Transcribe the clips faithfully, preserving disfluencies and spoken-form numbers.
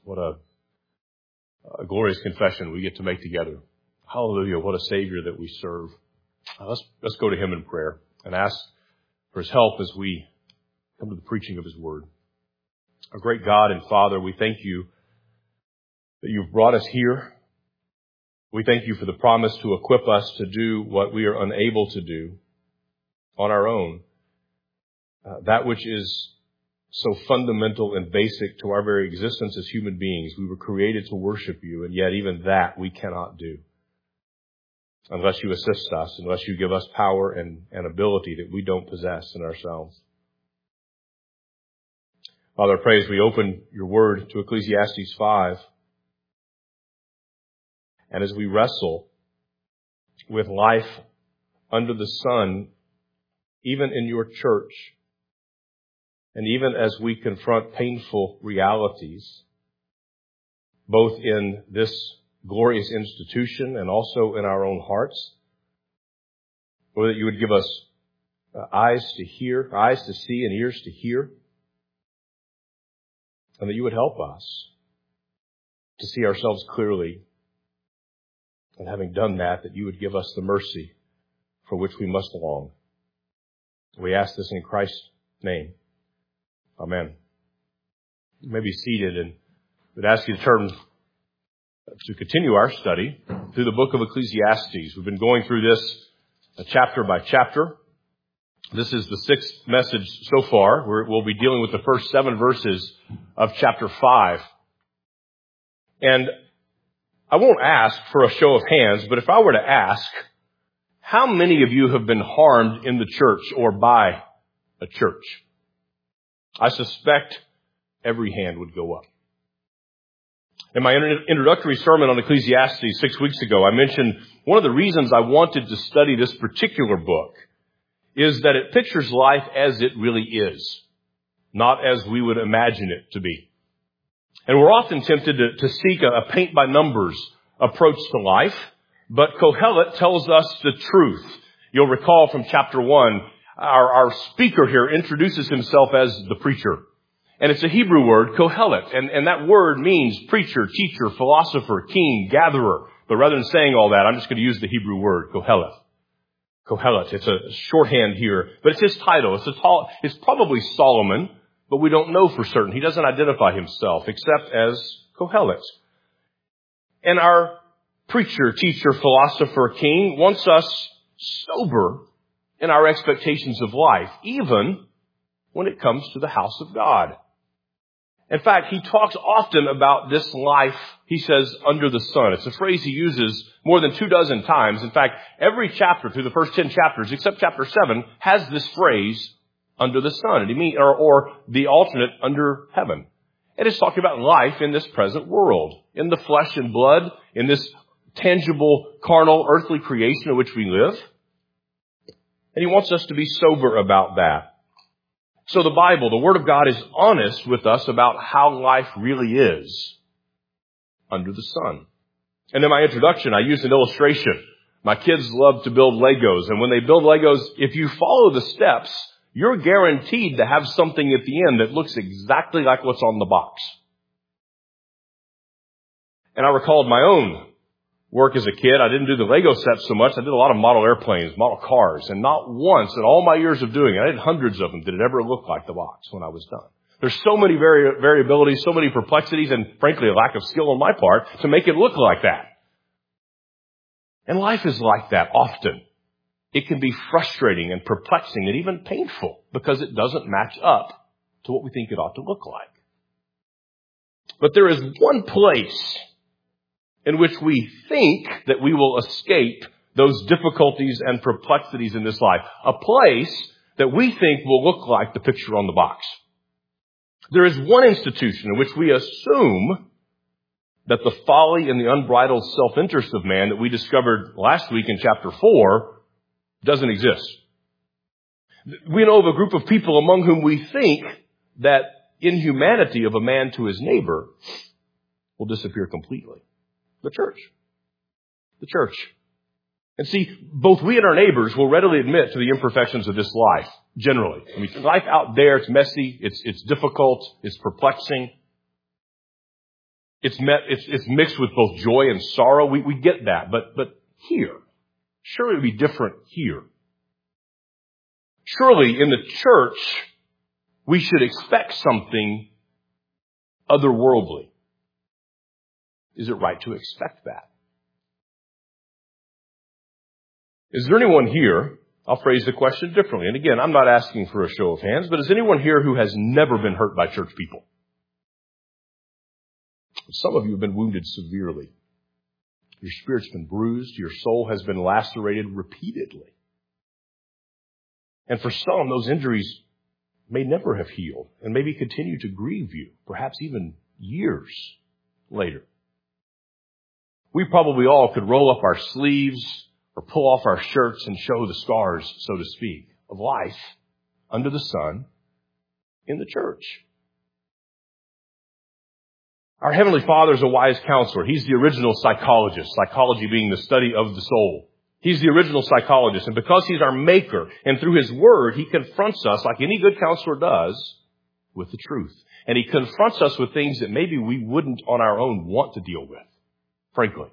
What a, a glorious confession we get to make together. Hallelujah, what a Savior that we serve. Uh, let's, let's go to Him in prayer and ask for His help as we come to the preaching of His Word. Our great God and Father, we thank You that You've brought us here. We thank You for the promise to equip us to do what we are unable to do on our own. Uh, that which is so fundamental and basic to our very existence as human beings. We were created to worship You, and yet even that we cannot do unless You assist us, unless You give us power and, and ability that we don't possess in ourselves. Father, I pray as we open Your Word to Ecclesiastes five, and as we wrestle with life under the sun, even in Your church, and even as we confront painful realities, both in this glorious institution and also in our own hearts, Lord, that You would give us uh, eyes to hear, eyes to see, and ears to hear, and that You would help us to see ourselves clearly. And having done that, that You would give us the mercy for which we must long. We ask this in Christ's name. Amen. You may be seated, and we'd ask you to turn to continue our study through the book of Ecclesiastes. We've been going through this chapter by chapter. This is the sixth message so far. We're, we'll be dealing with the first seven verses of chapter five. And I won't ask for a show of hands, but if I were to ask, how many of you have been harmed in the church or by a church? I suspect every hand would go up. In my introductory sermon on Ecclesiastes six weeks ago, I mentioned one of the reasons I wanted to study this particular book is that it pictures life as it really is, not as we would imagine it to be. And we're often tempted to, to seek a, a paint-by-numbers approach to life, but Kohelet tells us the truth. You'll recall from chapter one, our, our speaker here introduces himself as the preacher. And it's a Hebrew word, Kohelet, and, and that word means preacher, teacher, philosopher, king, gatherer. But rather than saying all that, I'm just going to use the Hebrew word, Kohelet. Kohelet, it's a shorthand here, but it's his title. It's, a tall, it's probably Solomon, but we don't know for certain. He doesn't identify himself except as Kohelet. And our preacher, teacher, philosopher, king wants us sober in our expectations of life, even when it comes to the house of God. In fact, he talks often about this life, he says, under the sun. It's a phrase he uses more than two dozen times. In fact, every chapter through the first ten chapters, except chapter seven, has this phrase, under the sun, and he mean, or, or the alternate, under heaven. And it's talking about life in this present world, in the flesh and blood, in this tangible, carnal, earthly creation in which we live. And he wants us to be sober about that. So the Bible, the Word of God, is honest with us about how life really is under the sun. And in my introduction, I used an illustration. My kids love to build Legos, and when they build Legos, if you follow the steps, you're guaranteed to have something at the end that looks exactly like what's on the box. And I recalled my own work as a kid. I didn't do the Lego sets so much. I did a lot of model airplanes, model cars, and not once in all my years of doing it, I did hundreds of them, did it ever look like the box when I was done. There's so many vari- variabilities, so many perplexities, and frankly a lack of skill on my part to make it look like that. And life is like that often. It can be frustrating and perplexing and even painful because it doesn't match up to what we think it ought to look like. But there is one place in which we think that we will escape those difficulties and perplexities in this life. A place that we think will look like the picture on the box. There is one institution in which we assume that the folly and the unbridled self-interest of man that we discovered last week in chapter four doesn't exist. We know of a group of people among whom we think that inhumanity of a man to his neighbor will disappear completely. The church. The church. And see, both we and our neighbors will readily admit to the imperfections of this life, generally. I mean, life out there, it's messy, it's, it's difficult, it's perplexing. It's met, it's, it's mixed with both joy and sorrow. We, we get that. But, but here, surely it would be different here. Surely in the church, we should expect something otherworldly. Is it right to expect that? Is there anyone here, I'll phrase the question differently, and again, I'm not asking for a show of hands, but is anyone here who has never been hurt by church people? Some of you have been wounded severely. Your spirit's been bruised. Your soul has been lacerated repeatedly. And for some, those injuries may never have healed and maybe continue to grieve you, perhaps even years later. We probably all could roll up our sleeves or pull off our shirts and show the scars, so to speak, of life under the sun in the church. Our Heavenly Father is a wise counselor. He's the original psychologist, psychology being the study of the soul. He's the original psychologist, and because He's our maker, and through His Word, He confronts us, like any good counselor does, with the truth. And He confronts us with things that maybe we wouldn't on our own want to deal with, frankly.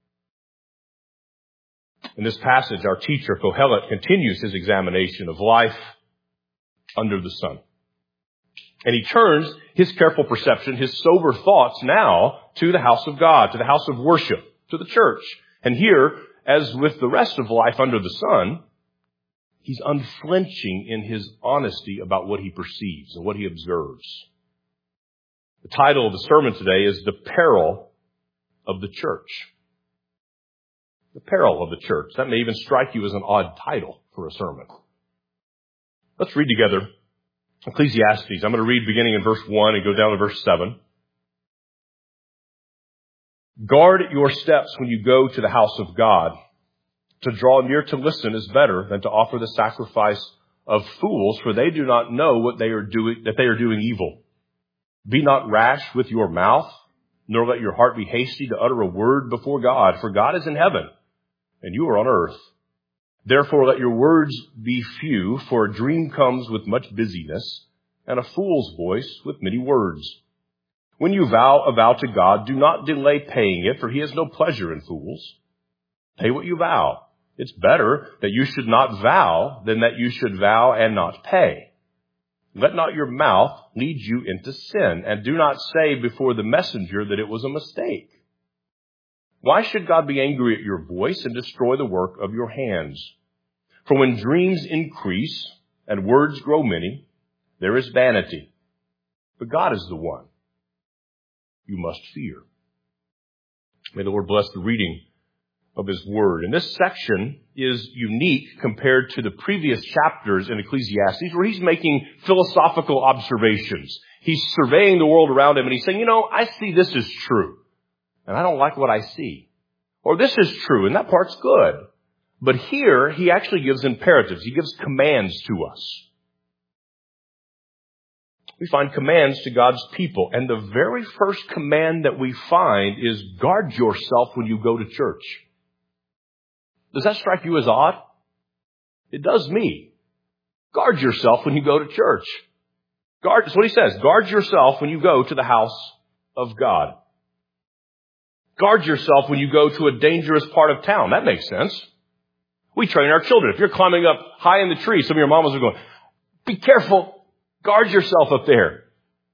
In this passage, our teacher, Kohelet, continues his examination of life under the sun. And he turns his careful perception, his sober thoughts now to the house of God, to the house of worship, to the church. And here, as with the rest of life under the sun, he's unflinching in his honesty about what he perceives and what he observes. The title of the sermon today is The Peril of the Church. The Peril of the Church. That may even strike you as an odd title for a sermon. Let's read together Ecclesiastes. I'm going to read beginning in verse one and go down to verse seven. Guard your steps when you go to the house of God. To draw near to listen is better than to offer the sacrifice of fools, for they do not know what they are doing, that they are doing evil. Be not rash with your mouth, nor let your heart be hasty to utter a word before God, for God is in heaven, and you are on earth. Therefore let your words be few, for a dream comes with much busyness, and a fool's voice with many words. When you vow a vow to God, do not delay paying it, for He has no pleasure in fools. Pay what you vow. It's better that you should not vow than that you should vow and not pay. Let not your mouth lead you into sin, and do not say before the messenger that it was a mistake. Why should God be angry at your voice and destroy the work of your hands? For when dreams increase and words grow many, there is vanity. But God is the one you must fear. May the Lord bless the reading of His Word. And this section is unique compared to the previous chapters in Ecclesiastes, where he's making philosophical observations. He's surveying the world around him, and he's saying, you know, I see this is true, and I don't like what I see. Or this is true, and that part's good. But here, he actually gives imperatives. He gives commands to us. We find commands to God's people. And the very first command that we find is guard yourself when you go to church. Does that strike you as odd? It does me. Guard yourself when you go to church. Guard, that's what he says. Guard yourself when you go to the house of God. Guard yourself when you go to a dangerous part of town. That makes sense. We train our children. If you're climbing up high in the tree, some of your mamas are going, be careful. Guard yourself up there.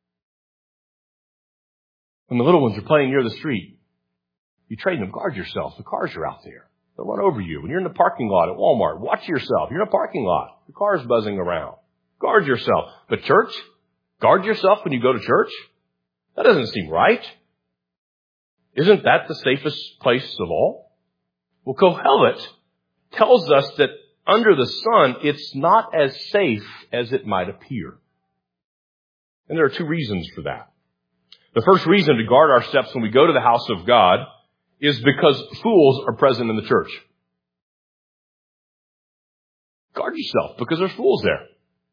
When the little ones are playing near the street, you train them, guard yourself. The cars are out there. They'll run over you. When you're in the parking lot at Walmart, watch yourself. You're in a parking lot. The car's buzzing around. Guard yourself. But church, guard yourself when you go to church? That doesn't seem right. Isn't that the safest place of all? Well, Kohelet tells us that under the sun, it's not as safe as it might appear. And there are two reasons for that. The first reason to guard our steps when we go to the house of God is because fools are present in the church. Guard yourself because there's fools there.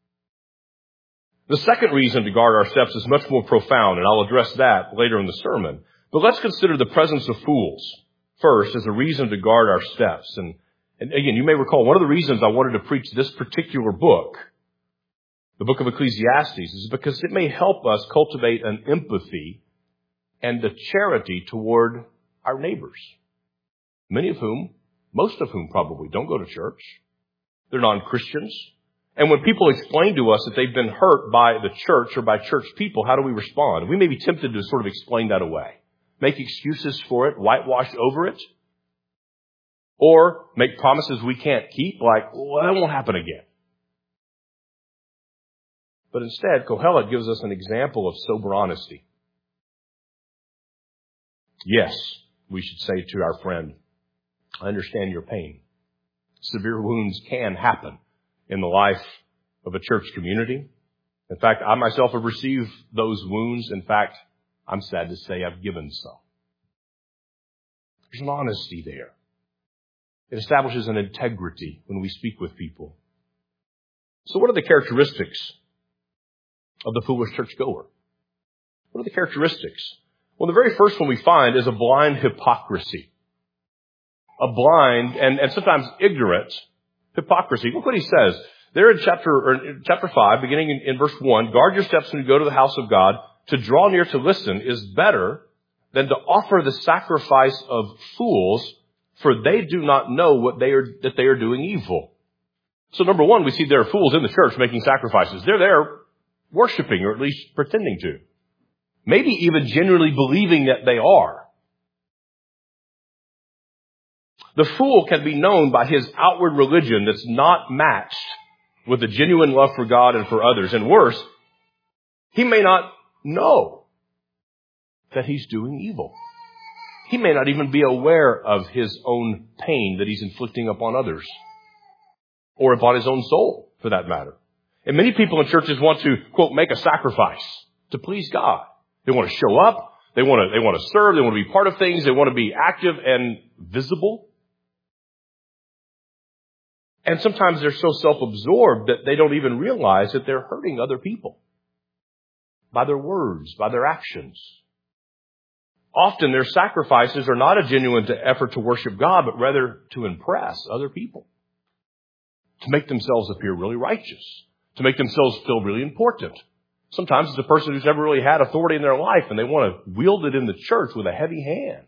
The second reason to guard our steps is much more profound, and I'll address that later in the sermon. But let's consider the presence of fools first as a reason to guard our steps. And, and again, you may recall one of the reasons I wanted to preach this particular book, the book of Ecclesiastes, is because it may help us cultivate an empathy and the charity toward our neighbors, many of whom, most of whom probably don't go to church. They're non-Christians. And when people explain to us that they've been hurt by the church or by church people, how do we respond? We may be tempted to sort of explain that away, make excuses for it, whitewash over it, or make promises we can't keep, like, well, that won't happen again. But instead, Kohelet gives us an example of sober honesty. Yes, we should say to our friend, I understand your pain. Severe wounds can happen in the life of a church community. In fact, I myself have received those wounds. In fact, I'm sad to say I've given some. There's an honesty there. It establishes an integrity when we speak with people. So what are the characteristics of the foolish churchgoer? What are the characteristics? Well, the very first one we find is a blind hypocrisy. A blind and, and sometimes ignorant hypocrisy. Look what he says. There in chapter, or in chapter five, beginning in, in verse one, guard your steps when you go to the house of God. To draw near to listen is better than to offer the sacrifice of fools, for they do not know what they are, that they are doing evil. So number one, we see there are fools in the church making sacrifices. They're there worshiping, or at least pretending to. Maybe even genuinely believing that they are. The fool can be known by his outward religion that's not matched with a genuine love for God and for others. And worse, he may not know that he's doing evil. He may not even be aware of his own pain that he's inflicting upon others, or upon his own soul, for that matter. And many people in churches want to, quote, make a sacrifice to please God. They want to show up. They want to, they want to serve. They want to be part of things. They want to be active and visible. And sometimes they're so self-absorbed that they don't even realize that they're hurting other people by their words, by their actions. Often their sacrifices are not a genuine effort to worship God, but rather to impress other people, to make themselves appear really righteous, to make themselves feel really important. Sometimes it's a person who's never really had authority in their life, and they want to wield it in the church with a heavy hand.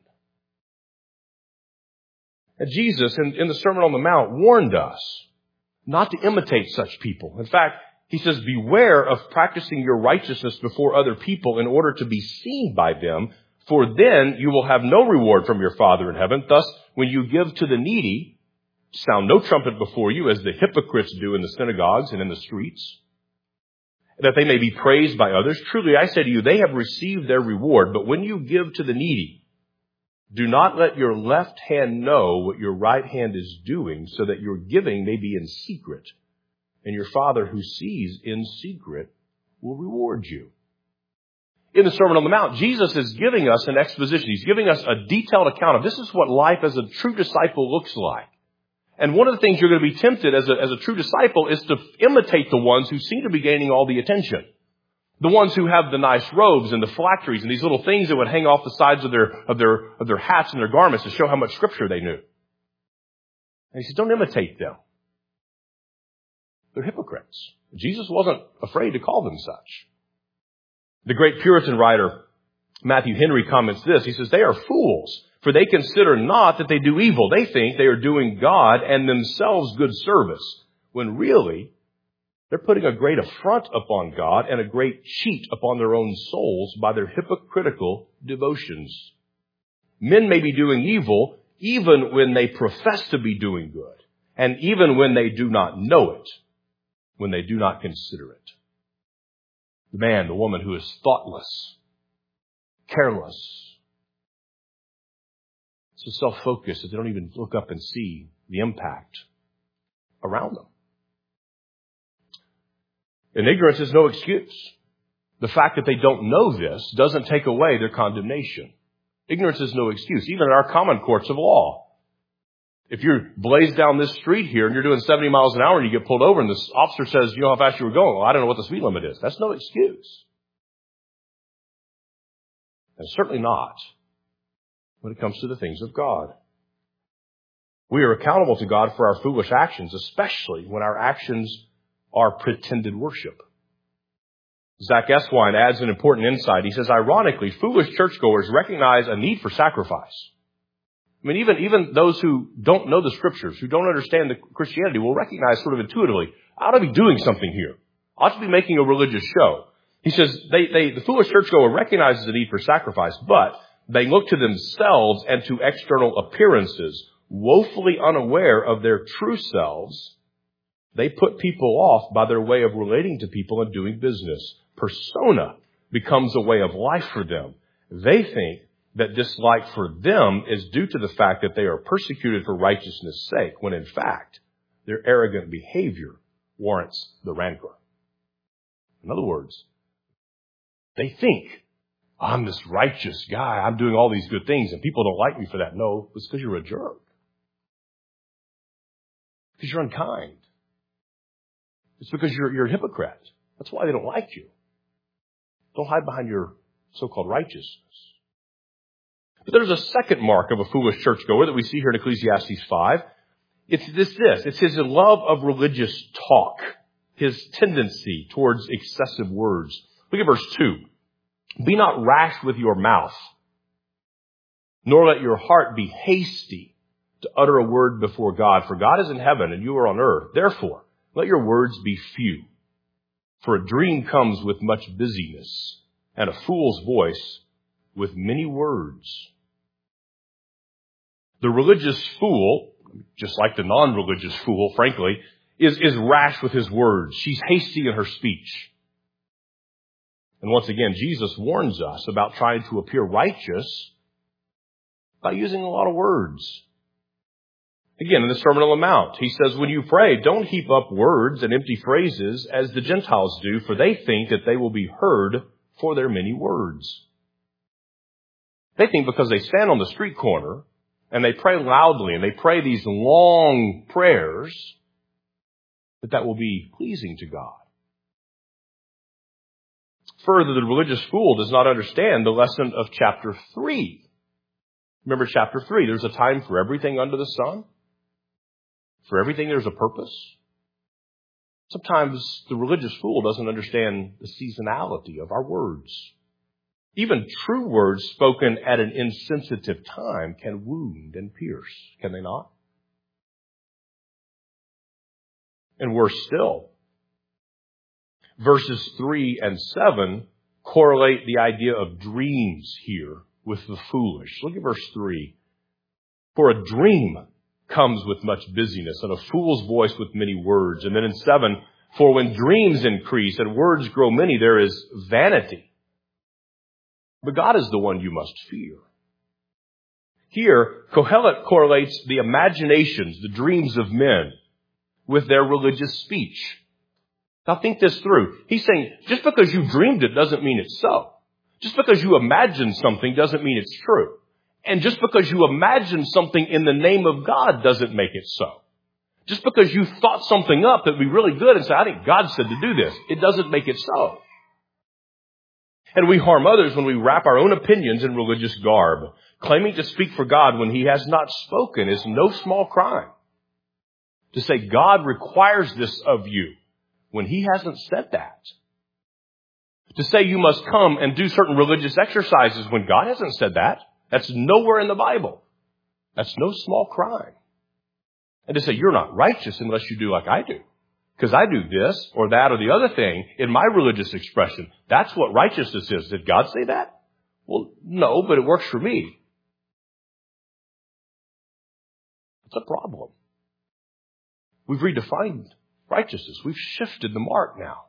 And Jesus, in, in the Sermon on the Mount, warned us not to imitate such people. In fact, he says, beware of practicing your righteousness before other people in order to be seen by them, for then you will have no reward from your Father in heaven. Thus, when you give to the needy, sound no trumpet before you, as the hypocrites do in the synagogues and in the streets, that they may be praised by others. Truly, I say to you, they have received their reward. But when you give to the needy, do not let your left hand know what your right hand is doing, so that your giving may be in secret, and your Father who sees in secret will reward you. In the Sermon on the Mount, Jesus is giving us an exposition. He's giving us a detailed account of this is what life as a true disciple looks like. And one of the things you're going to be tempted as a, as a true disciple is to imitate the ones who seem to be gaining all the attention. The ones who have the nice robes and the phylacteries and these little things that would hang off the sides of their, of their, of their hats and their garments to show how much scripture they knew. And he said, don't imitate them. They're hypocrites. Jesus wasn't afraid to call them such. The great Puritan writer, Matthew Henry, comments this. He says, they are fools, for they consider not that they do evil. They think they are doing God and themselves good service, when really they're putting a great affront upon God and a great cheat upon their own souls by their hypocritical devotions. Men may be doing evil even when they profess to be doing good, and even when they do not know it, when they do not consider it. The man, the woman who is thoughtless, careless, so self-focused that they don't even look up and see the impact around them. And ignorance is no excuse. The fact that they don't know this doesn't take away their condemnation. Ignorance is no excuse, even in our common courts of law. If you're blazed down this street here and you're doing seventy miles an hour and you get pulled over and this officer says, you know how fast you were going? Well, I don't know what the speed limit is. That's no excuse. And certainly not when it comes to the things of God. We are accountable to God for our foolish actions, especially when our actions are pretended worship. Zach Eswine adds an important insight. He says, ironically, foolish churchgoers recognize a need for sacrifice. I mean, even, even those who don't know the scriptures, who don't understand the Christianity, will recognize sort of intuitively, I ought to be doing something here. I ought to be making a religious show. He says, they, they, the foolish churchgoer recognizes the need for sacrifice, but they look to themselves and to external appearances, woefully unaware of their true selves. They put people off by their way of relating to people and doing business. Persona becomes a way of life for them. They think that dislike for them is due to the fact that they are persecuted for righteousness' sake, when in fact, their arrogant behavior warrants the rancor. In other words, they think, I'm this righteous guy, I'm doing all these good things, and people don't like me for that. No, it's because you're a jerk. Because you're unkind. It's because you're, you're a hypocrite. That's why they don't like you. Don't hide behind your so-called righteousness. But there's a second mark of a foolish churchgoer that we see here in Ecclesiastes five. It's this, this. It's his love of religious talk. His tendency towards excessive words. Look at verse two. Be not rash with your mouth, nor let your heart be hasty to utter a word before God. For God is in heaven and you are on earth. Therefore, let your words be few. For a dream comes with much busyness, and a fool's voice with many words. The religious fool, just like the non-religious fool, frankly, is, is rash with his words. She's hasty in her speech. And once again, Jesus warns us about trying to appear righteous by using a lot of words. Again, in the Sermon on the Mount, he says, when you pray, don't heap up words and empty phrases as the Gentiles do, for they think that they will be heard for their many words. They think because they stand on the street corner and they pray loudly and they pray these long prayers, that that will be pleasing to God. Further, the religious fool does not understand the lesson of chapter three. Remember chapter three, there's a time for everything under the sun. For everything there's a purpose. Sometimes the religious fool doesn't understand the seasonality of our words. Even true words spoken at an insensitive time can wound and pierce, can they not? And worse still, verses three and seven correlate the idea of dreams here with the foolish. Look at verse three. For a dream comes with much busyness, and a fool's voice with many words. And then in seven, for when dreams increase and words grow many, there is vanity. But God is the one you must fear. Here, Kohelet correlates the imaginations, the dreams of men, with their religious speech. Now think this through. He's saying, just because you dreamed it doesn't mean it's so. Just because you imagined something doesn't mean it's true. And just because you imagine something in the name of God doesn't make it so. Just because you thought something up that would be really good and say, I think God said to do this, it doesn't make it so. And we harm others when we wrap our own opinions in religious garb. Claiming to speak for God when he has not spoken is no small crime. To say God requires this of you when he hasn't said that. To say you must come and do certain religious exercises when God hasn't said that. That's nowhere in the Bible. That's no small crime. And to say you're not righteous unless you do like I do. Because I do this or that or the other thing in my religious expression. That's what righteousness is. Did God say that? Well, no, but it works for me. It's a problem. We've redefined righteousness. We've shifted the mark now.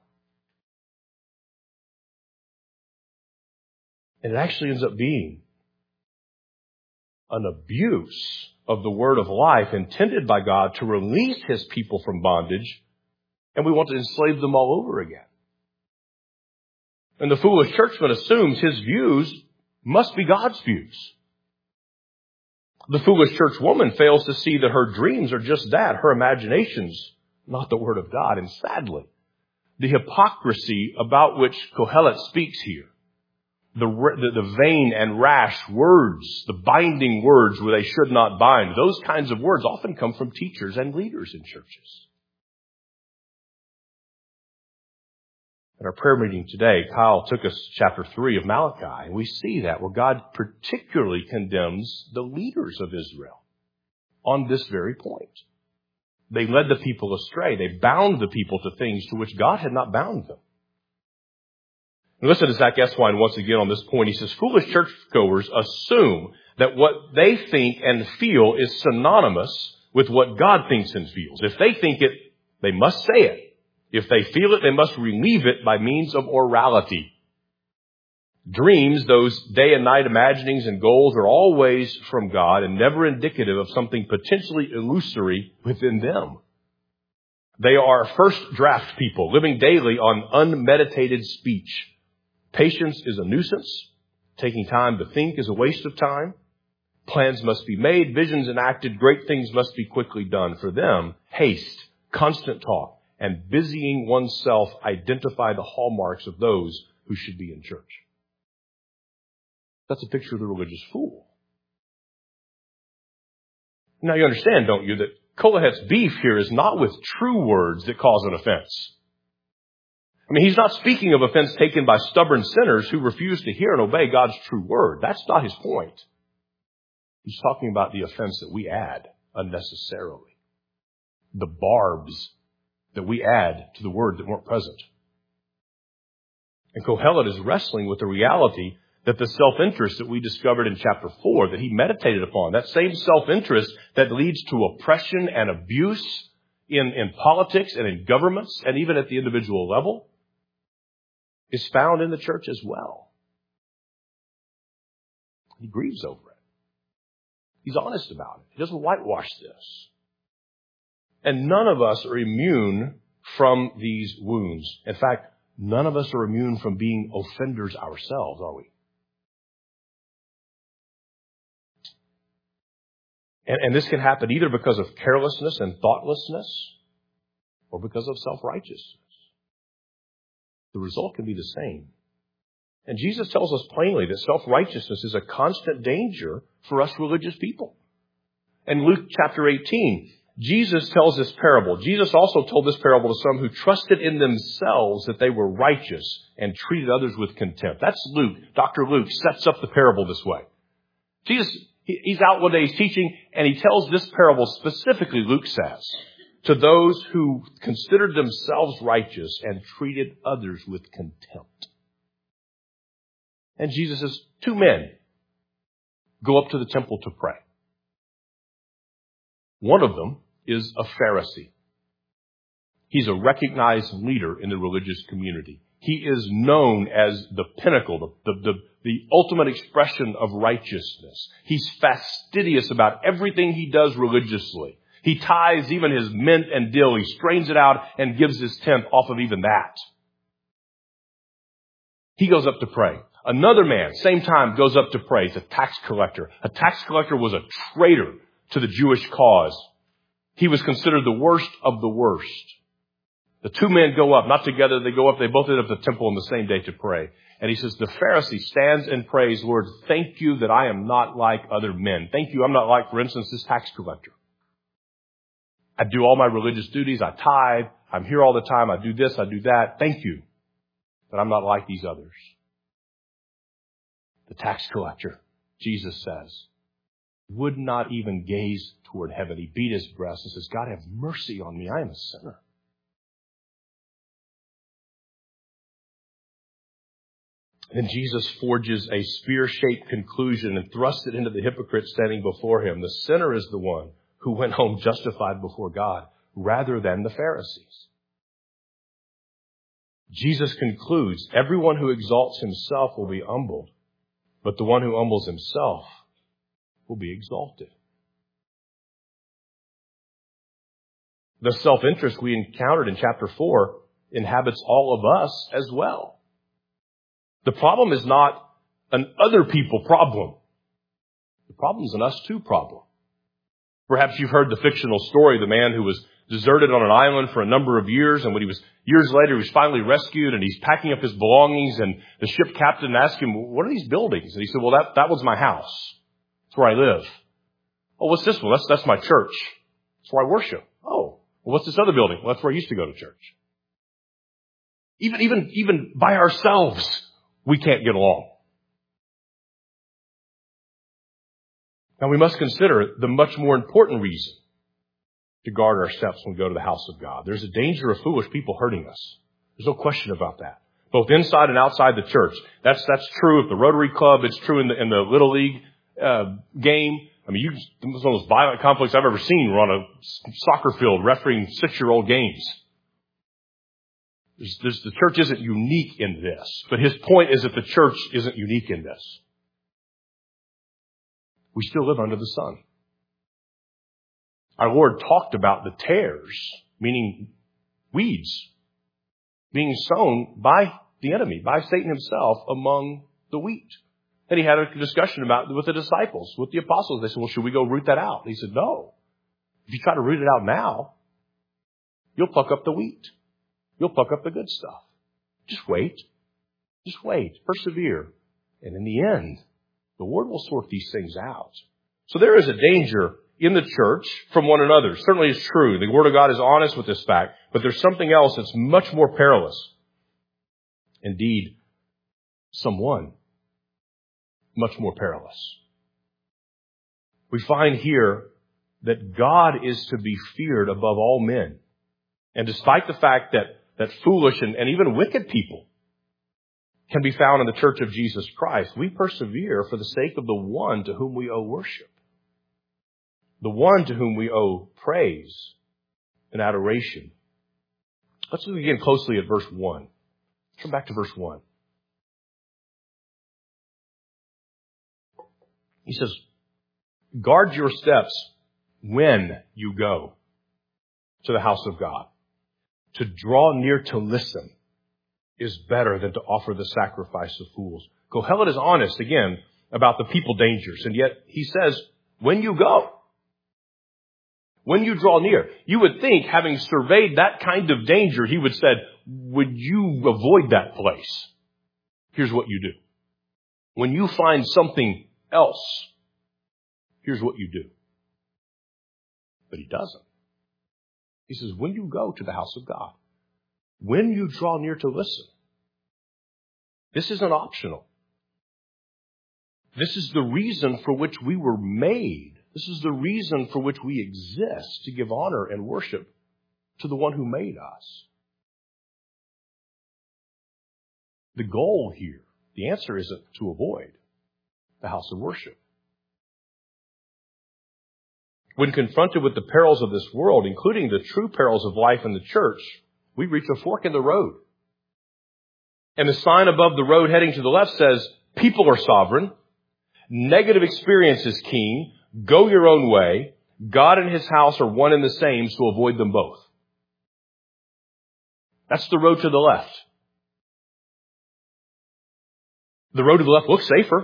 And it actually ends up being an abuse of the word of life intended by God to release his people from bondage, and we want to enslave them all over again. And the foolish churchman assumes his views must be God's views. The foolish church woman fails to see that her dreams are just that, her imaginations, not the word of God. And sadly, the hypocrisy about which Kohelet speaks here, The, the, the vain and rash words, the binding words where they should not bind, those kinds of words often come from teachers and leaders in churches. In our prayer meeting today, Kyle took us to chapter three of Malachi, and we see that where God particularly condemns the leaders of Israel on this very point. They led the people astray. They bound the people to things to which God had not bound them. And listen to Zach Eswine once again on this point. He says, foolish churchgoers assume that what they think and feel is synonymous with what God thinks and feels. If they think it, they must say it. If they feel it, they must relieve it by means of orality. Dreams, those day and night imaginings and goals, are always from God and never indicative of something potentially illusory within them. They are first draft people living daily on unmeditated speech. Patience is a nuisance. Taking time to think is a waste of time. Plans must be made, visions enacted, great things must be quickly done. For them, haste, constant talk, and busying oneself identify the hallmarks of those who should be in church. That's a picture of the religious fool. Now you understand, don't you, that Koheleth's beef here is not with true words that cause an offense. I mean, he's not speaking of offense taken by stubborn sinners who refuse to hear and obey God's true word. That's not his point. He's talking about the offense that we add unnecessarily. The barbs that we add to the word that weren't present. And Kohelet is wrestling with the reality that the self-interest that we discovered in chapter four, that he meditated upon, that same self-interest that leads to oppression and abuse in, in politics and in governments and even at the individual level, is found in the church as well. He grieves over it. He's honest about it. He doesn't whitewash this. And none of us are immune from these wounds. In fact, none of us are immune from being offenders ourselves, are we? And, and this can happen either because of carelessness and thoughtlessness or because of self-righteousness. The result can be the same. And Jesus tells us plainly that self-righteousness is a constant danger for us religious people. In Luke chapter eighteen, Jesus tells this parable. Jesus also told this parable to some who trusted in themselves that they were righteous and treated others with contempt. That's Luke. Doctor Luke sets up the parable this way. Jesus, he's out one day, he's teaching, and he tells this parable specifically, Luke says, to those who considered themselves righteous and treated others with contempt. And Jesus says, two men go up to the temple to pray. One of them is a Pharisee. He's a recognized leader in the religious community. He is known as the pinnacle, the, the, the, the ultimate expression of righteousness. He's fastidious about everything he does religiously. He tithes even his mint and dill. He strains it out and gives his tenth off of even that. He goes up to pray. Another man, same time, goes up to pray. He's a tax collector. A tax collector was a traitor to the Jewish cause. He was considered the worst of the worst. The two men go up, not together, they go up, they both end up at the temple on the same day to pray. And he says, the Pharisee stands and prays, Lord, thank you that I am not like other men. Thank you, I'm not like, for instance, this tax collector. I do all my religious duties, I tithe, I'm here all the time, I do this, I do that. Thank you that I'm not like these others. The tax collector, Jesus says, would not even gaze toward heaven. He beat his breast and says, God, have mercy on me. I am a sinner. Then Jesus forges a spear-shaped conclusion and thrusts it into the hypocrite standing before him. The sinner is the one who went home justified before God rather than the Pharisees. Jesus concludes, everyone who exalts himself will be humbled, but the one who humbles himself will be exalted. The self-interest we encountered in chapter four inhabits all of us as well. The problem is not an other people problem. The problem is an us too problem. Perhaps you've heard the fictional story of the man who was deserted on an island for a number of years, and when he was years later, he was finally rescued, and he's packing up his belongings, and the ship captain asked him, what are these buildings? And he said, well, that, that was my house. That's where I live. Oh, what's this one? That's, that's my church. That's where I worship. Oh, well, what's this other building? Well, that's where I used to go to church. Even, even, even by ourselves, we can't get along. Now we must consider the much more important reason to guard our steps when we go to the house of God. There's a danger of foolish people hurting us. There's no question about that. Both inside and outside the church. That's, that's true of the Rotary Club. It's true in the, in the Little League, uh, game. I mean, you, some of those violent conflicts I've ever seen were on a soccer field refereeing six-year-old games. There's, there's, the church isn't unique in this. But his point is that the church isn't unique in this. We still live under the sun. Our Lord talked about the tares, meaning weeds, being sown by the enemy, by Satan himself, among the wheat. And he had a discussion about it with the disciples, with the apostles. They said, well, should we go root that out? And he said, no. If you try to root it out now, you'll pluck up the wheat. You'll pluck up the good stuff. Just wait. Just wait. Persevere. And in the end, the Lord will sort these things out. So there is a danger in the church from one another. Certainly it's true. The Word of God is honest with this fact. But there's something else that's much more perilous. Indeed, someone much more perilous. We find here that God is to be feared above all men. And despite the fact that, that foolish and, and even wicked people can be found in the church of Jesus Christ, we persevere for the sake of the one to whom we owe worship. The one to whom we owe praise and adoration. Let's look again closely at verse one. Come back to verse one. He says, guard your steps when you go to the house of God. To draw near to listen is better than to offer the sacrifice of fools. Kohelet is honest, again, about the people dangers. And yet he says, when you go, when you draw near, you would think, having surveyed that kind of danger, he would have said, would you avoid that place? Here's what you do. When you find something else, here's what you do. But he doesn't. He says, when you go to the house of God, when you draw near to listen, this isn't optional. This is the reason for which we were made. This is the reason for which we exist, to give honor and worship to the one who made us. The goal here, the answer isn't to avoid the house of worship. When confronted with the perils of this world, including the true perils of life in the church, we reach a fork in the road. And the sign above the road heading to the left says, people are sovereign, negative experience is king, go your own way, God and his house are one and the same, so avoid them both. That's the road to the left. The road to the left looks safer.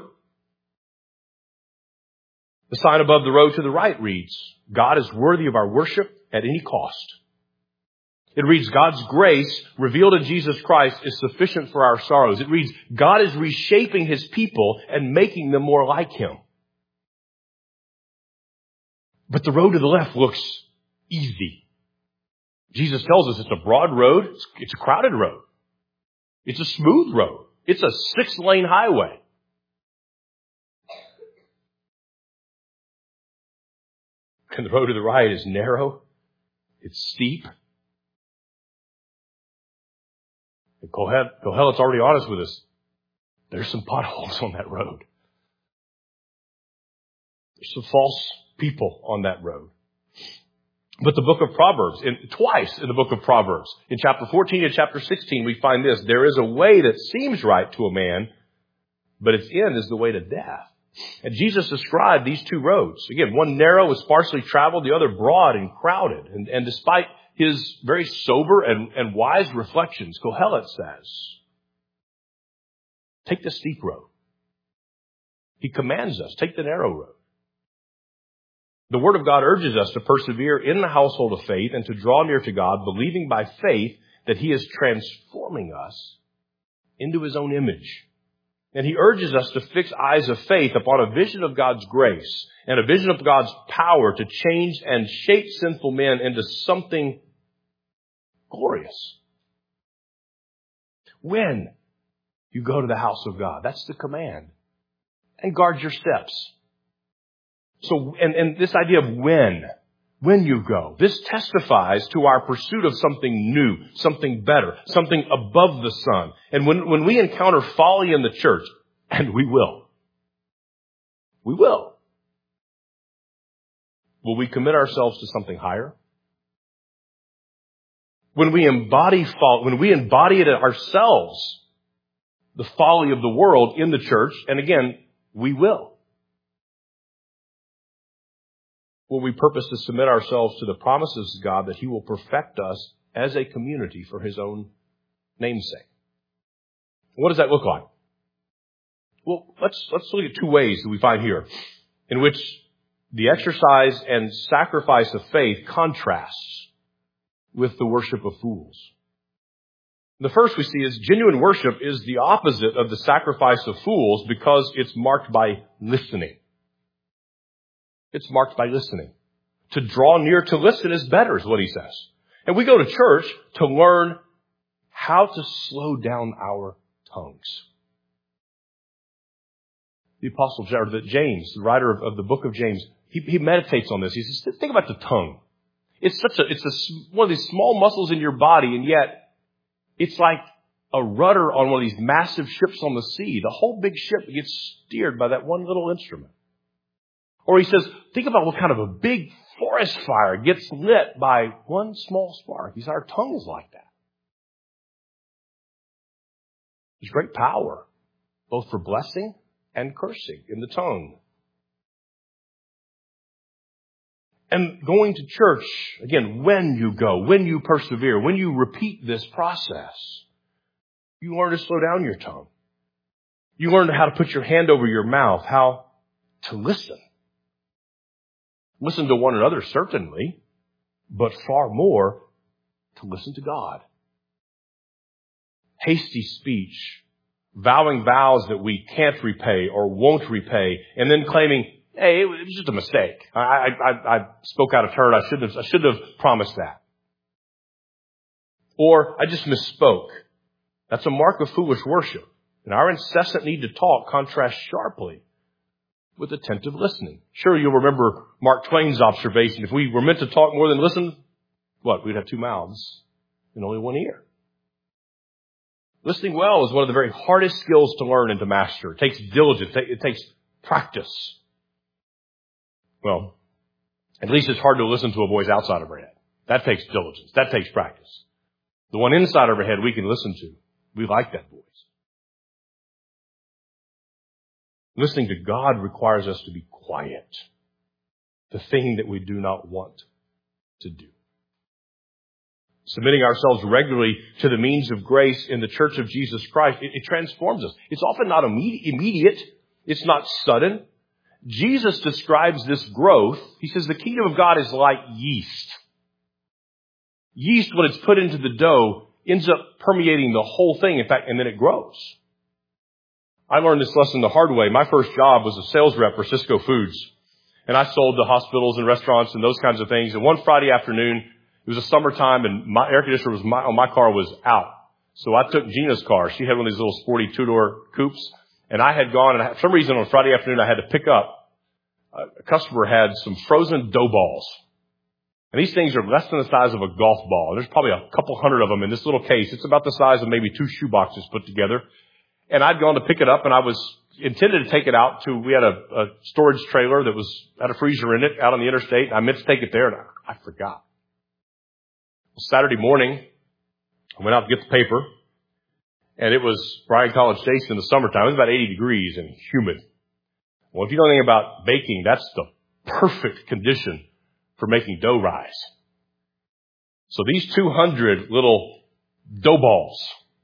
The sign above the road to the right reads, God is worthy of our worship at any cost. It reads, God's grace revealed in Jesus Christ is sufficient for our sorrows. It reads, God is reshaping his people and making them more like him. But the road to the left looks easy. Jesus tells us it's a broad road. It's a crowded road. It's a smooth road. It's a six-lane highway. And the road to the right is narrow. It's steep. And Kohelet's already honest with us. There's some potholes on that road. There's some false people on that road. But the book of Proverbs, in, twice in the book of Proverbs, in chapter fourteen and chapter sixteen, we find this. There is a way that seems right to a man, but its end is the way to death. And Jesus described these two roads. Again, one narrow and sparsely traveled, the other broad and crowded. And, and despite his very sober and, and wise reflections, Kohelet says, take the steep road. He commands us, take the narrow road. The Word of God urges us to persevere in the household of faith and to draw near to God, believing by faith that he is transforming us into his own image. And he urges us to fix eyes of faith upon a vision of God's grace and a vision of God's power to change and shape sinful men into something glorious. when you go to the house of God. That's the command. And guard your steps. So, and, and this idea of when, when you go, this testifies to our pursuit of something new, something better, something above the sun. And when, when we encounter folly in the church, and we will, we will, will we commit ourselves to something higher? When we embody folly, when we embody it ourselves, the folly of the world in the church, and again, we will. Will we purpose to submit ourselves to the promises of God that He will perfect us as a community for His own namesake? What does that look like? Well, let's, let's look at two ways that we find here in which the exercise and sacrifice of faith contrasts with the worship of fools. The first we see is genuine worship is the opposite of the sacrifice of fools because it's marked by listening. It's marked by listening. To draw near to listen is better, is what he says. And we go to church to learn how to slow down our tongues. The Apostle James, the writer of, of the book of James, he, he meditates on this. He says, think about the tongue. It's such a, it's a, one of these small muscles in your body, and yet it's like a rudder on one of these massive ships on the sea. The whole big ship gets steered by that one little instrument. Or he says, think about what kind of a big forest fire gets lit by one small spark. He says, our tongue is like that. There's great power, both for blessing and cursing in the tongue. And going to church, again, when you go, when you persevere, when you repeat this process, you learn to slow down your tongue. You learn how to put your hand over your mouth, how to listen. Listen to one another, certainly, but far more to listen to God. Hasty speech, vowing vows that we can't repay or won't repay, and then claiming, hey, it was just a mistake. I, I, I spoke out of turn. I should have, I should have promised that. Or I just misspoke. That's a mark of foolish worship. And our incessant need to talk contrasts sharply with attentive listening. Sure, you'll remember Mark Twain's observation. If we were meant to talk more than listen, what? We'd have two mouths and only one ear. Listening well is one of the very hardest skills to learn and to master. It takes diligence. It takes practice. Well, at least it's hard to listen to a voice outside of our head. That takes diligence. That takes practice. The one inside of our head we can listen to. We like that voice. Listening to God requires us to be quiet. The thing that we do not want to do. Submitting ourselves regularly to the means of grace in the Church of Jesus Christ, it, it transforms us. It's often not immediate. It's not sudden. Jesus describes this growth. He says the kingdom of God is like yeast. Yeast, when it's put into the dough, ends up permeating the whole thing, in fact, and then it grows. I learned this lesson the hard way. My first job was a sales rep for Cisco Foods. And I sold to hospitals and restaurants and those kinds of things. And one Friday afternoon, it was a summertime and my air conditioner was my, on my car was out. So I took Gina's car. She had one of these little sporty two-door coupes. And I had gone, and for some reason on Friday afternoon, I had to pick up. A customer had some frozen dough balls. And these things are less than the size of a golf ball. There's probably a couple hundred of them in this little case. It's about the size of maybe two shoe boxes put together. And I'd gone to pick it up, and I was intended to take it out to, we had a, a storage trailer that was, had a freezer in it out on the interstate. I meant to take it there, and I, I forgot. Saturday morning, I went out to get the paper, and it was Bryan College Station in the summertime. It was about eighty degrees and humid. Well, if you know anything about baking, that's the perfect condition for making dough rise. So these two hundred little dough balls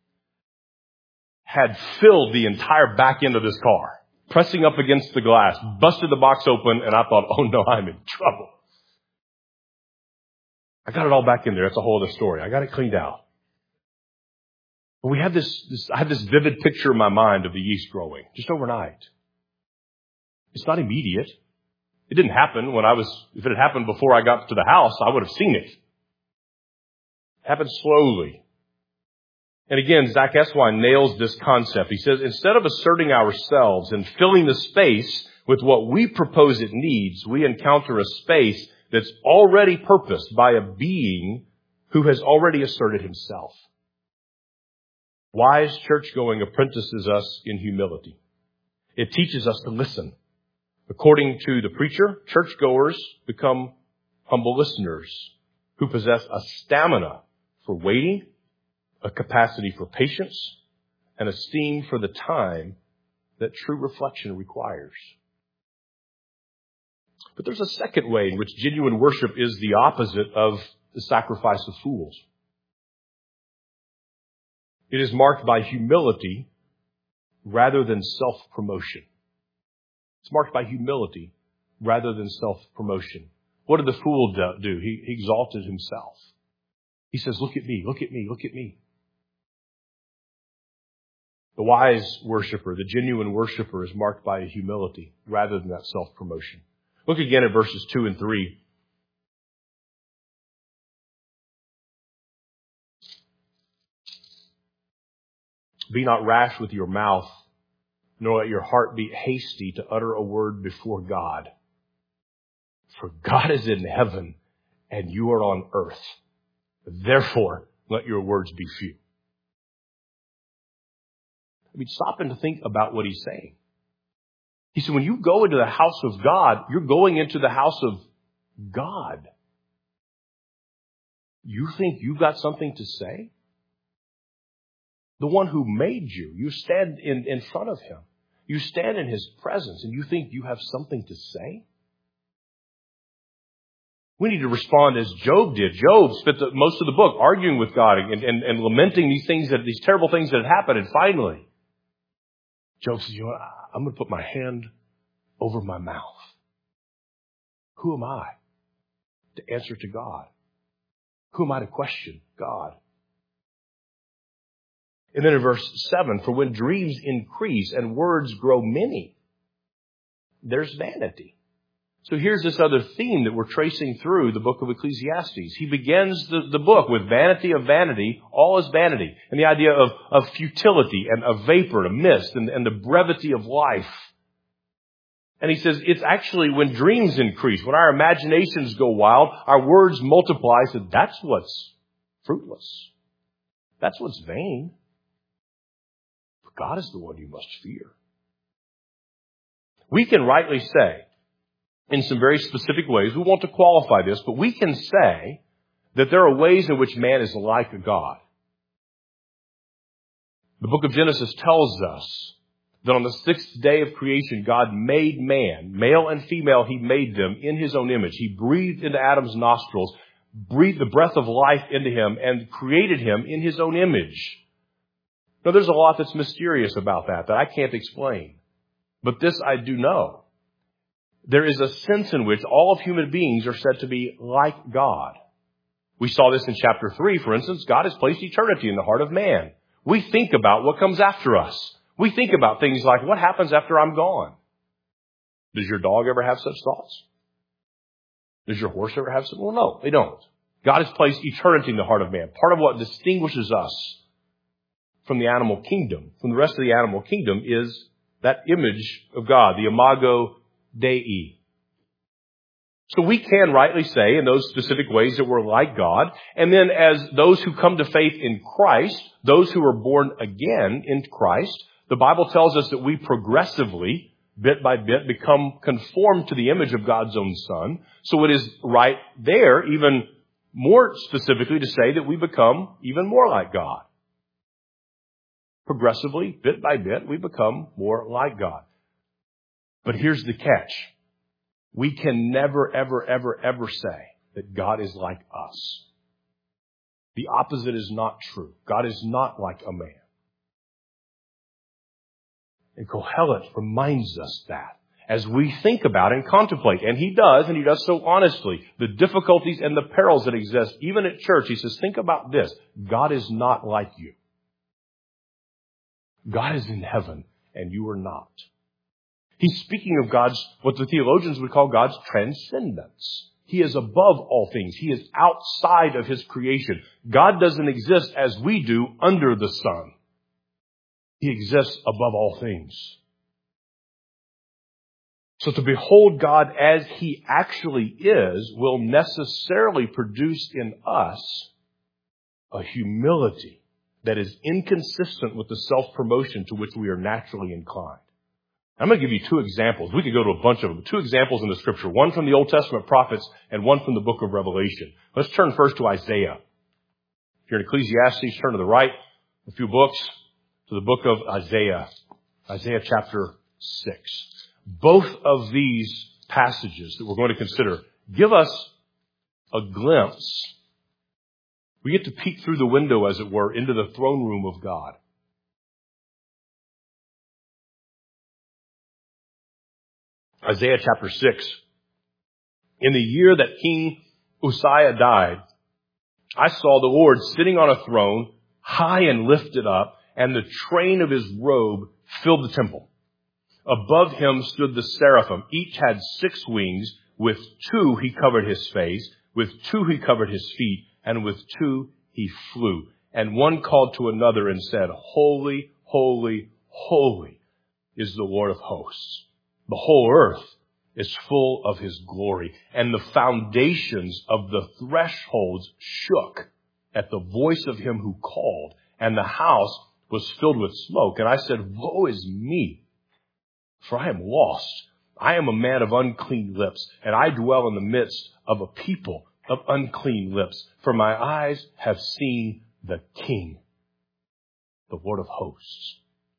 had filled the entire back end of this car, pressing up against the glass, busted the box open, and I thought, oh no, I'm in trouble. I got it all back in there. That's a whole other story. I got it cleaned out. But we have this, this, I have this vivid picture in my mind of the yeast growing just overnight. It's not immediate. It didn't happen when I was, if it had happened before I got to the house, I would have seen it. It happened slowly. And again, Zach Eswine nails this concept. He says, instead of asserting ourselves and filling the space with what we propose it needs, we encounter a space that's already purposed by a being who has already asserted himself. Wise church-going apprentices us in humility. It teaches us to listen. According to the preacher, churchgoers become humble listeners who possess a stamina for waiting, a capacity for patience, and esteem for the time that true reflection requires. But there's a second way in which genuine worship is the opposite of the sacrifice of fools. It is marked by humility rather than self-promotion. It's marked by humility rather than self-promotion. What did the fool do? He exalted himself. He says, look at me, look at me, look at me. The wise worshiper, the genuine worshiper, is marked by a humility rather than that self-promotion. Look again at verses two and three. Be not rash with your mouth, nor let your heart be hasty to utter a word before God. For God is in heaven, and you are on earth. Therefore, let your words be few. I mean, stop and to think about what he's saying. He said, when you go into the house of God, you're going into the house of God. You think you've got something to say? The one who made you, you stand in, in front of him. You stand in his presence and you think you have something to say? We need to respond as Job did. Job spent the, most of the book arguing with God and, and, and lamenting these things, that these terrible things that had happened. And finally, Job says, you know what? I'm going to put my hand over my mouth. Who am I to answer to God? Who am I to question God? And then in verse seven, for when dreams increase and words grow many, there's vanity. So here's this other theme that we're tracing through the book of Ecclesiastes. He begins the, the book with vanity of vanity, all is vanity, and the idea of, of futility and a vapor, a mist, and, and the brevity of life. And he says it's actually when dreams increase, when our imaginations go wild, our words multiply. So that's what's fruitless. That's what's vain. But God is the one you must fear. We can rightly say, in some very specific ways, we want to qualify this, but we can say that there are ways in which man is like a God. The book of Genesis tells us that on the sixth day of creation, God made man, male and female, he made them in his own image. He breathed into Adam's nostrils, breathed the breath of life into him, and created him in his own image. Now, there's a lot that's mysterious about that, that I can't explain. But this I do know. There is a sense in which all of human beings are said to be like God. We saw this in chapter three, for instance. God has placed eternity in the heart of man. We think about what comes after us. We think about things like, what happens after I'm gone? Does your dog ever have such thoughts? Does your horse ever have such? Well, no, they don't. God has placed eternity in the heart of man. Part of what distinguishes us from the animal kingdom, from the rest of the animal kingdom, is that image of God, the imago Dei. So we can rightly say in those specific ways that we're like God. And then as those who come to faith in Christ, those who are born again in Christ, the Bible tells us that we progressively, bit by bit, become conformed to the image of God's own Son. So it is right there, even more specifically, to say that we become even more like God. Progressively, bit by bit, we become more like God. But here's the catch. We can never, ever, ever, ever say that God is like us. The opposite is not true. God is not like a man. And Kohelet reminds us that as we think about and contemplate, and he does, and he does so honestly, the difficulties and the perils that exist, even at church, he says, think about this. God is not like you. God is in heaven, and you are not. He's speaking of God's, what the theologians would call God's transcendence. He is above all things. He is outside of his creation. God doesn't exist as we do under the sun. He exists above all things. So to behold God as he actually is will necessarily produce in us a humility that is inconsistent with the self-promotion to which we are naturally inclined. I'm going to give you two examples. We could go to a bunch of them. Two examples in the Scripture. One from the Old Testament prophets and one from the book of Revelation. Let's turn first to Isaiah. If you're in Ecclesiastes, turn to the right a few books to the book of Isaiah. Isaiah chapter six. Both of these passages that we're going to consider give us a glimpse. We get to peek through the window, as it were, into the throne room of God. Isaiah chapter six. In the year that King Uzziah died, I saw the Lord sitting on a throne, high and lifted up, and the train of his robe filled the temple. Above him stood the seraphim. Each had six wings. With two he covered his face. With two he covered his feet. And with two he flew. And one called to another and said, Holy, holy, holy is the Lord of hosts. The whole earth is full of his glory. And the foundations of the thresholds shook at the voice of him who called. And the house was filled with smoke. And I said, Woe is me! For I am lost. I am a man of unclean lips, and I dwell in the midst of a people of unclean lips. For my eyes have seen the King, the Lord of hosts.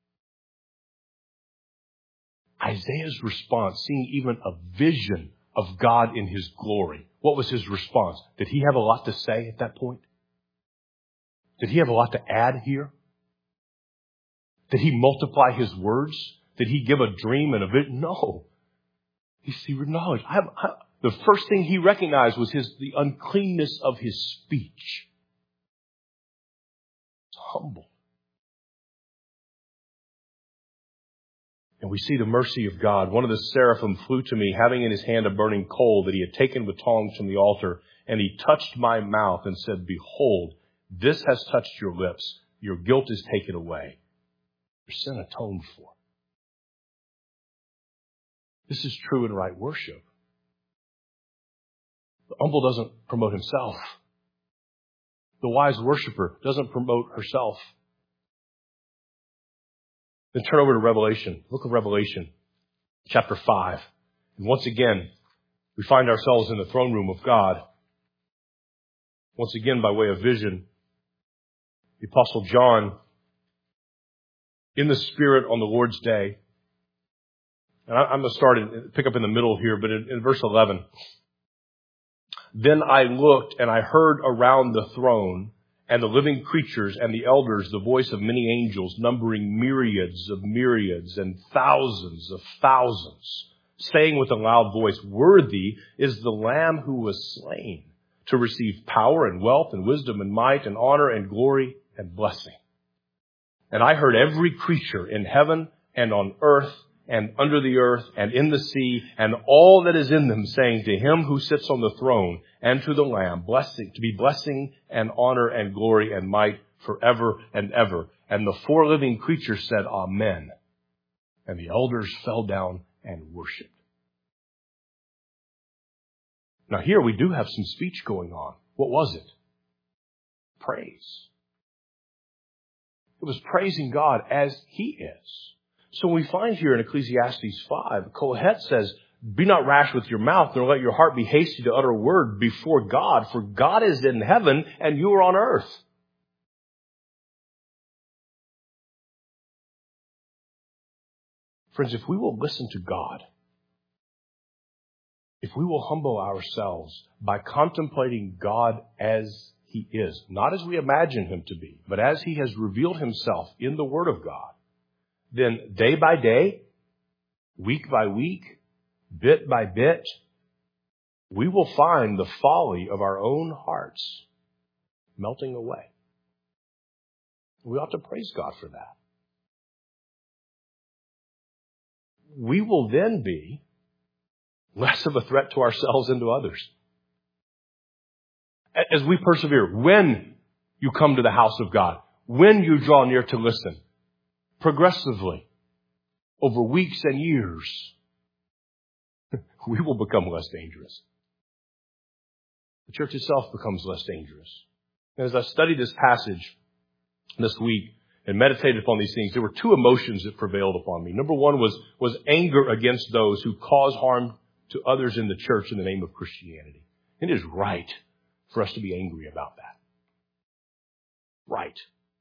Isaiah's response, seeing even a vision of God in his glory. What was his response? Did he have a lot to say at that point? Did he have a lot to add here? Did he multiply his words? Did he give a dream and a vision? No. He, he acknowledged. I have, I, the first thing he recognized was his the uncleanness of his speech. It's humble. And we see the mercy of God. One of the seraphim flew to me, having in his hand a burning coal that he had taken with tongs from the altar. And he touched my mouth and said, Behold, this has touched your lips. Your guilt is taken away. Your sin atoned for. This is true in right worship. The humble doesn't promote himself. The wise worshiper doesn't promote herself. Then turn over to Revelation. Look at Revelation chapter five. And once again, we find ourselves in the throne room of God. Once again, by way of vision, the Apostle John, in the Spirit on the Lord's day. And I'm going to start and pick up in the middle here, but in, in verse eleven. Then I looked and I heard around the throne and the living creatures and the elders the voice of many angels, numbering myriads of myriads and thousands of thousands, saying with a loud voice, Worthy is the Lamb who was slain to receive power and wealth and wisdom and might and honor and glory and blessing. And I heard every creature in heaven and on earth and under the earth and in the sea and all that is in them, saying to him who sits on the throne and to the Lamb, blessing, to be blessing and honor and glory and might forever and ever. And the four living creatures said, Amen. And the elders fell down and worshiped. Now here we do have some speech going on. What was it? Praise. It was praising God as he is. So we find here in Ecclesiastes five, Kohelet says, Be not rash with your mouth, nor let your heart be hasty to utter a word before God, for God is in heaven and you are on earth. Friends, if we will listen to God, if we will humble ourselves by contemplating God as he is, not as we imagine him to be, but as he has revealed himself in the Word of God, then day by day, week by week, bit by bit, we will find the folly of our own hearts melting away. We ought to praise God for that. We will then be less of a threat to ourselves and to others. as we persevere, when you come to the house of God, when you draw near to listen, progressively, over weeks and years, we will become less dangerous. The church itself becomes less dangerous. And as I studied this passage this week and meditated upon these things, there were two emotions that prevailed upon me. Number one was, was anger against those who cause harm to others in the church in the name of Christianity. It is right for us to be angry about that. Right.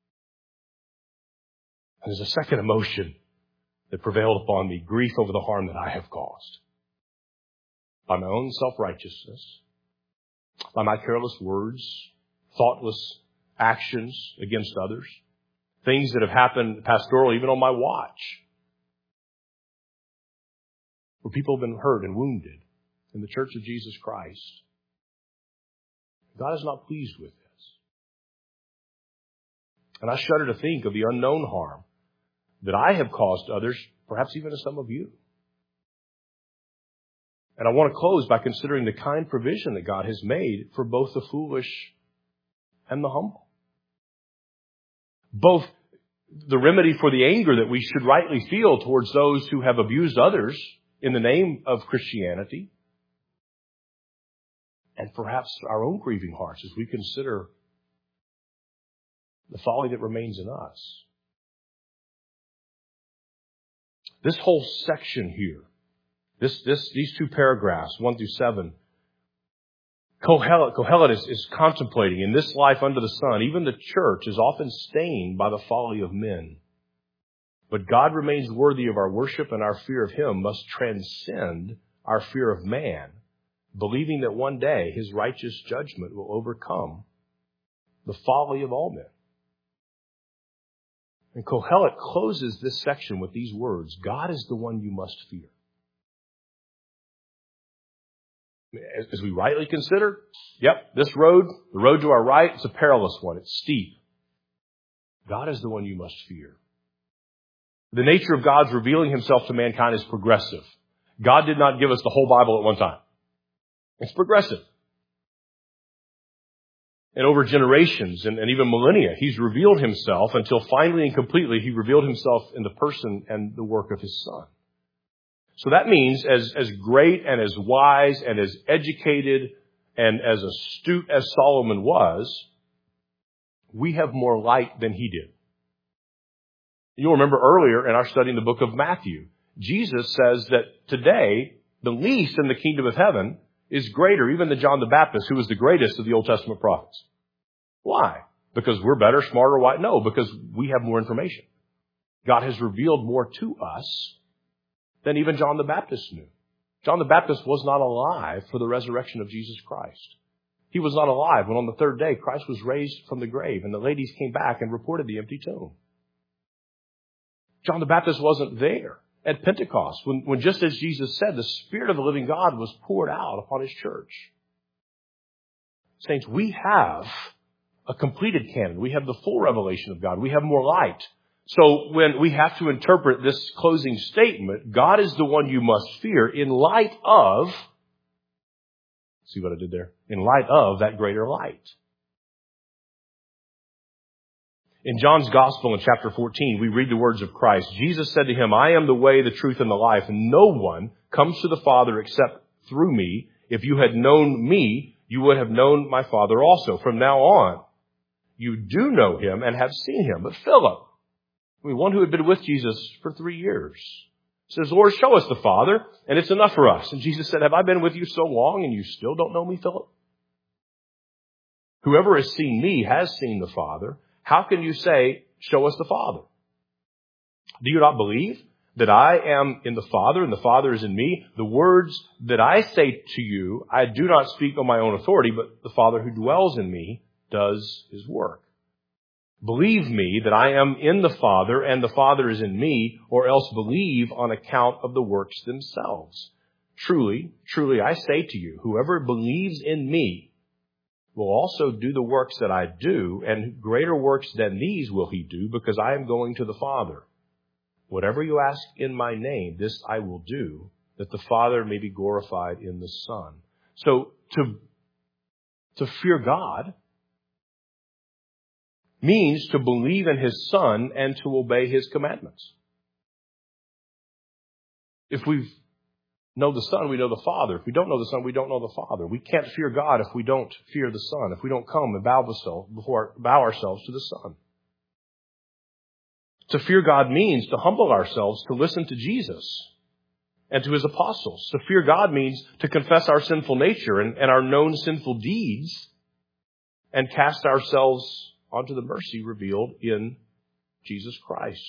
And there's a second emotion that prevailed upon me, grief over the harm that I have caused. By my own self-righteousness, by my careless words, thoughtless actions against others, things that have happened pastorally, even on my watch, where people have been hurt and wounded in the church of Jesus Christ. God is not pleased with this. And I shudder to think of the unknown harm that I have caused others, perhaps even to some of you. And I want to close by considering the kind provision that God has made for both the foolish and the humble. Both the remedy for the anger that we should rightly feel towards those who have abused others in the name of Christianity, and perhaps our own grieving hearts as we consider the folly that remains in us. This whole section here, this, this, these two paragraphs, one through seven, Kohelet, Kohelet is, is contemplating in this life under the sun, even the church is often stained by the folly of men. But God remains worthy of our worship, and our fear of Him must transcend our fear of man, believing that one day His righteous judgment will overcome the folly of all men. And Kohelet closes this section with these words, God is the one you must fear. As we rightly consider, yep, this road, the road to our right, it's a perilous one. It's steep. God is the one you must fear. The nature of God's revealing Himself to mankind is progressive. God did not give us the whole Bible at one time. It's progressive. And over generations and, and even millennia, He's revealed Himself until finally and completely He revealed Himself in the person and the work of His Son. So that means as, as great and as wise and as educated and as astute as Solomon was, we have more light than he did. You'll remember earlier in our study in the book of Matthew, Jesus says that today, the least in the kingdom of heaven is greater even than John the Baptist, who was the greatest of the Old Testament prophets. Why? Because we're better, smarter, wise? No, because we have more information. God has revealed more to us than even John the Baptist knew. John the Baptist was not alive for the resurrection of Jesus Christ. He was not alive when on the third day Christ was raised from the grave and the ladies came back and reported the empty tomb. John the Baptist wasn't there at Pentecost when, when just as Jesus said, the Spirit of the living God was poured out upon His church. Saints, we have a completed canon. We have the full revelation of God. We have more light. So when we have to interpret this closing statement, God is the one you must fear in light of, see what I did there? In light of that greater light. In John's Gospel in chapter fourteen, we read the words of Christ. Jesus said to him, I am the way, the truth, and the life, and no one comes to the Father except through me. If you had known me, you would have known my Father also. From now on, you do know Him and have seen Him. But Philip, I mean, one who had been with Jesus for three years, says, Lord, show us the Father, and it's enough for us. And Jesus said, have I been with you so long, and you still don't know me, Philip? Whoever has seen me has seen the Father. How can you say, show us the Father? Do you not believe that I am in the Father and the Father is in me? The words that I say to you, I do not speak on my own authority, but the Father who dwells in me does His work. Believe me that I am in the Father and the Father is in me, or else believe on account of the works themselves. Truly, truly, I say to you, whoever believes in me will also do the works that I do, and greater works than these will he do, because I am going to the Father. Whatever you ask in my name, this I will do, that the Father may be glorified in the Son. So to To fear God means to believe in His Son and to obey His commandments. If we know the Son, we know the Father. If we don't know the Son, we don't know the Father. We can't fear God if we don't fear the Son, if we don't come and bow ourselves before bow ourselves to the Son. To fear God means to humble ourselves, to listen to Jesus and to His apostles. To fear God means to confess our sinful nature and, and our known sinful deeds and cast ourselves onto the mercy revealed in Jesus Christ.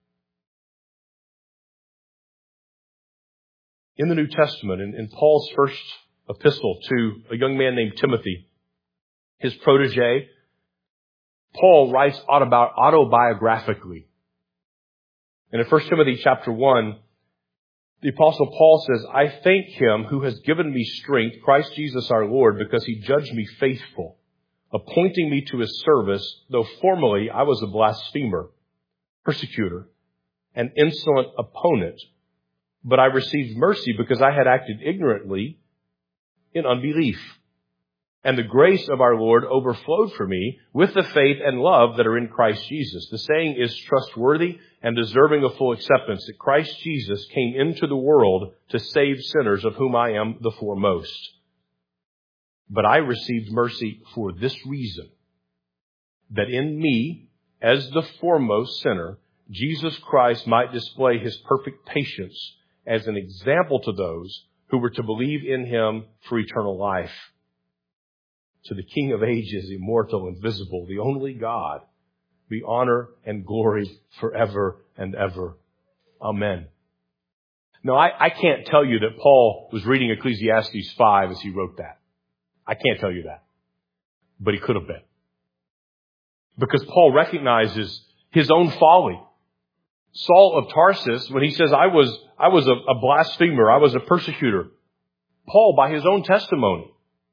In the New Testament, in, in Paul's first epistle to a young man named Timothy, his protege, Paul writes autobi- autobiographically. And in First Timothy chapter one, the Apostle Paul says, I thank Him who has given me strength, Christ Jesus our Lord, because He judged me faithful, appointing me to His service, though formerly I was a blasphemer, persecutor, an insolent opponent. But I received mercy because I had acted ignorantly in unbelief. And the grace of our Lord overflowed for me with the faith and love that are in Christ Jesus. The saying is trustworthy and deserving of full acceptance, that Christ Jesus came into the world to save sinners, of whom I am the foremost. But I received mercy for this reason, that in me, as the foremost sinner, Jesus Christ might display His perfect patience as an example to those who were to believe in Him for eternal life. To the King of ages, immortal, invisible, the only God, be honor and glory forever and ever. Amen. Now, I, I can't tell you that Paul was reading Ecclesiastes five as he wrote that. I can't tell you that. But he could have been. Because Paul recognizes his own folly. Saul of Tarsus, when he says, I was, I was a, a blasphemer, I was a persecutor. Paul, by his own testimony,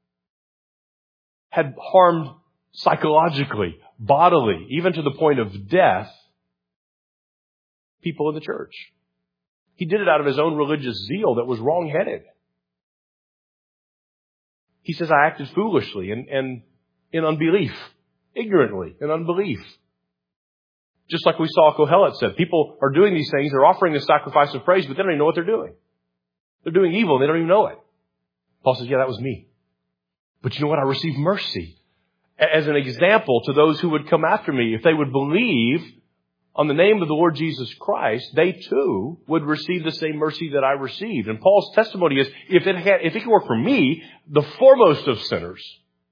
had harmed psychologically, bodily, even to the point of death, people in the church. He did it out of his own religious zeal that was wrong-headed. He says, I acted foolishly and, and in unbelief, ignorantly in unbelief. Just like we saw Kohelet said, people are doing these things, they're offering the sacrifice of praise, but they don't even know what they're doing. They're doing evil and they don't even know it. Paul says, yeah, that was me. But you know what? I received mercy as an example to those who would come after me. If they would believe on the name of the Lord Jesus Christ, they too would receive the same mercy that I received. And Paul's testimony is, if it had, if it were for me, the foremost of sinners,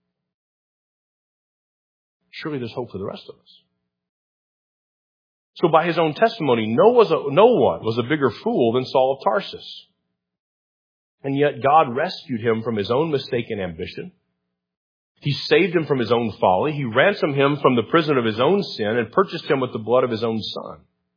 surely there's hope for the rest of us. So by his own testimony, no, was a, no one was a bigger fool than Saul of Tarsus. And yet God rescued him from his own mistaken ambition. He saved him from his own folly. He ransomed him from the prison of his own sin and purchased him with the blood of his own Son.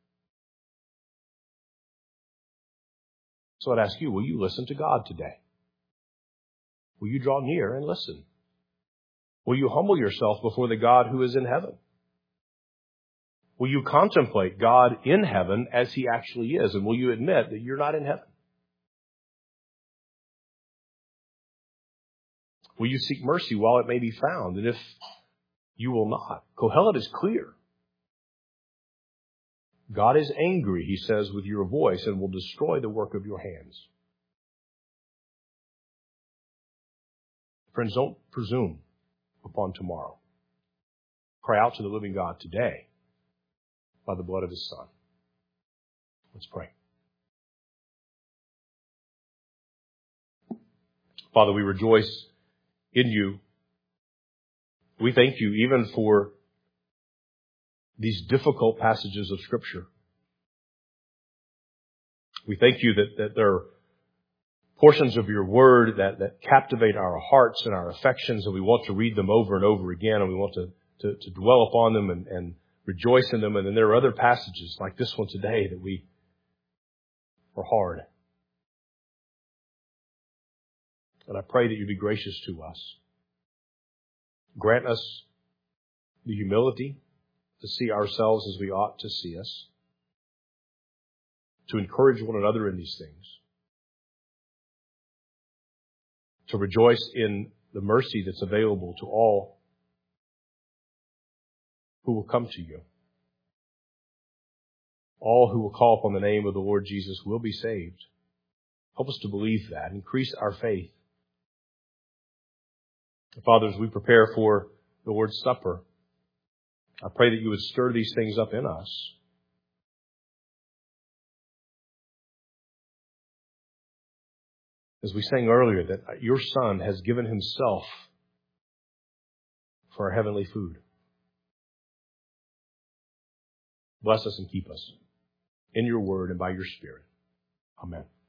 So I'd ask you, will you listen to God today? Will you draw near and listen? Will you humble yourself before the God who is in heaven? Will you contemplate God in heaven as He actually is? And will you admit that you're not in heaven? Will you seek mercy while it may be found? And if you will not, Kohelet is clear. God is angry, he says, with your voice and will destroy the work of your hands. Friends, don't presume upon tomorrow. Cry out to the living God today by the blood of His Son. Let's pray. Father, we rejoice in You. We thank You even for these difficult passages of Scripture. We thank You that, that there are portions of Your Word that, that captivate our hearts and our affections, and we want to read them over and over again, and we want to, to, to dwell upon them and, and rejoice in them. And then there are other passages like this one today that we are hard. And I pray that You be gracious to us. Grant us the humility to see ourselves as we ought to see us, to encourage one another in these things, to rejoice in the mercy that's available to all who will come to you. All who will call upon the name of the Lord Jesus will be saved. Help us to believe that. Increase our faith. Father, as we prepare for the Lord's Supper, I pray that you would stir these things up in us. As we sang earlier, that your Son has given himself for our heavenly food. Bless us and keep us in your word and by your Spirit. Amen.